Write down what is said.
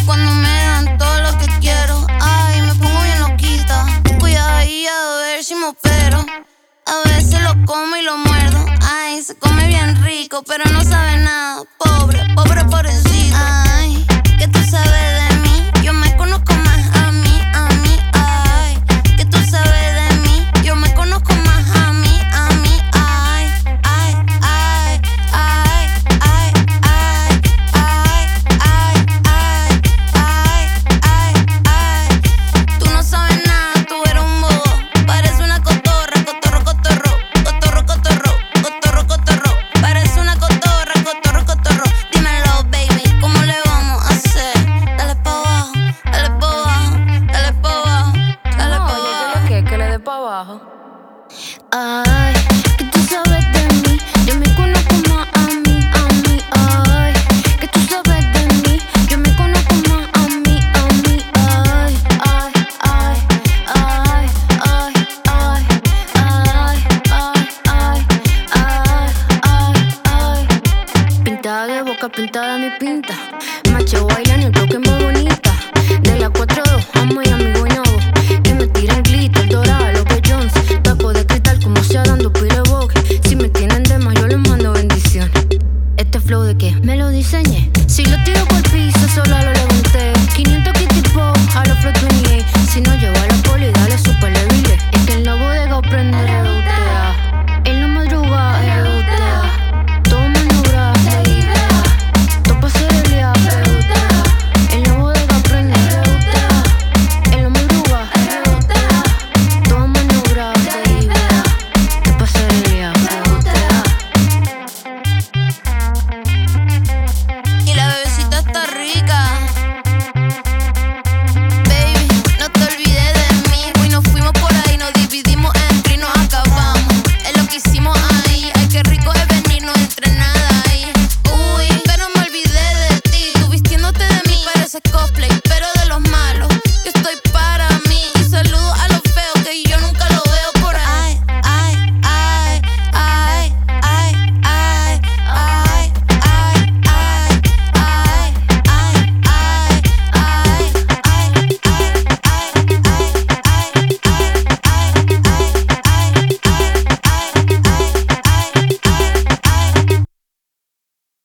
cuando me dan todo lo que quiero. Ay, me pongo bien loquita. Cuidadilla a ver si me opero. A veces lo como y lo muerdo. Ay, se come bien rico, pero no sabe nada. Pobre, pobre pobrecito. Ay, ¿qué tú sabes de mí? Yo me conozco más a mí, a mí. Ay, ¿qué tú sabes de mí? Yo me conozco más a mí, a mí. Ay, ay, ay, ay, ay, ay, ay, ay, ay, ay, ay, ay. Tú no sabes nada, tú eres un bobo. Parece una cotorra, cotorro, cotorro, cotorro, cotorro, cotorro, cotorro. Parece una cotorra, cotorro, cotorro. Dímelo, baby, ¿cómo le vamos a hacer? Dale pa' abajo, dale pa' abajo, dale pa' abajo, dale pa' Oye, abajo. ¿qué lo que le dé pa' abajo? Ay, ¿qué tú sabes de mí? Yo me conozco más a mí, a mí. Ay, ¿qué tú sabes de mí? Yo me conozco más a mí, a mí. Ay, ay, ay, ay, ay, ay, ay, ay, ay, ay, ay. Pintada de boca, pintada mi pinta. Macho baila en el bloque más bonito.